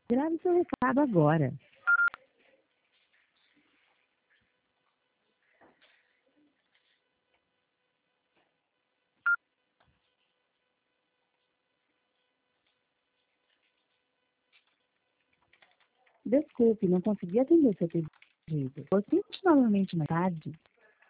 Grave seu recado agora. Desculpe, não consegui atender seu pedido. Você novamente mais tarde.